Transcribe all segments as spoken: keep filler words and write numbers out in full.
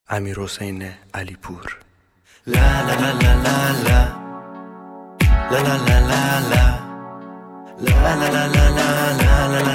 امیرحسین علیپور. لا لا لا لا لا لا لا لا لا لا لا لا لا لا لا لا لا لا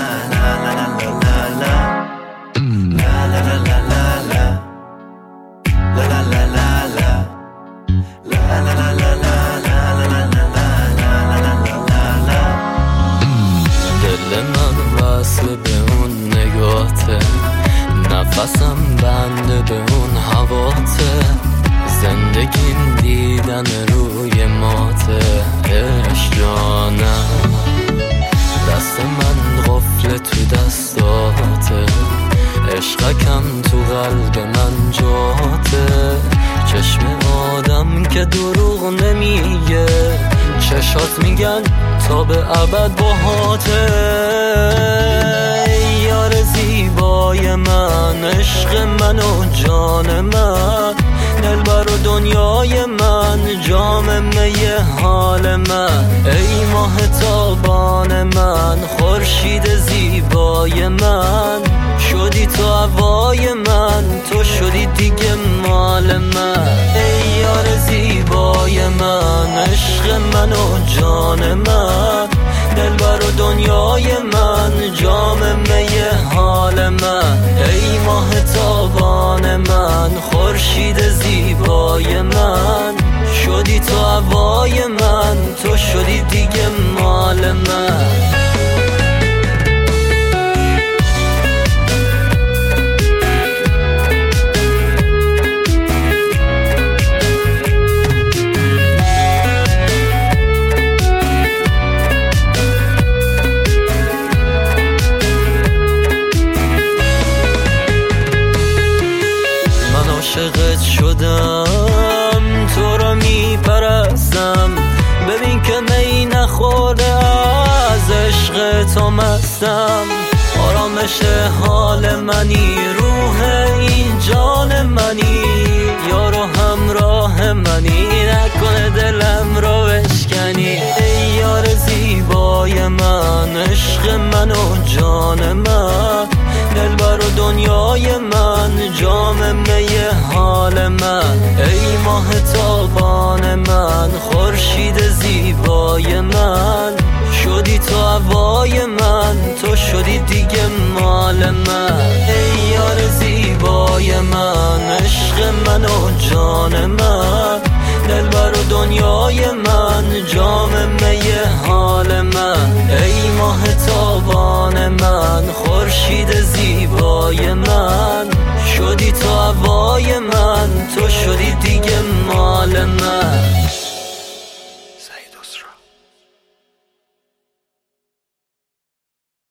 دل من واسه به اون نگاته، نفسم بنده به اون هواته، زندگیم دیدن روی ماته. عشق جانم دست من قفل تو دستاته، عشقکم تو قلب من جاته. چشم آدم که دروغ نمیگه، چشات میگن تا به ابد باهاته. یار زیبای من، عشق من و جان من، دلبر و دنیای من، جام می حال من. ای ماه تابان من، خورشید زیبای من، شدی تو هوای من، تو شدی دیگه مال من. ای یار زیبای من، عشق من و جان من، دلبر و دنیای من، جام می حال من. ای ماه تابان من، خورشید زیبای من، شدی تو هوای من، تو شدی دیگه مال من. عاشقت شدم، تو را میپرستم، ببین که می نخورده از عشق تو مستم. آرامش حال منی، روح این جان منی، یار و همراه منی، نکنه دلم رو بشکنی. ای یار زیبای من، عشق من و جان من، دلبر و دنیای من، جام می حال من. ای ماه تابان من، خورشید زیبای من، شدی تو هوای من، تو شدی دیگه مال من. ای یار زیبای من، عشق من و جان من، دلبر و دنیای من، جام می حال من. ای ماه تابان من، خورشید زیبای من،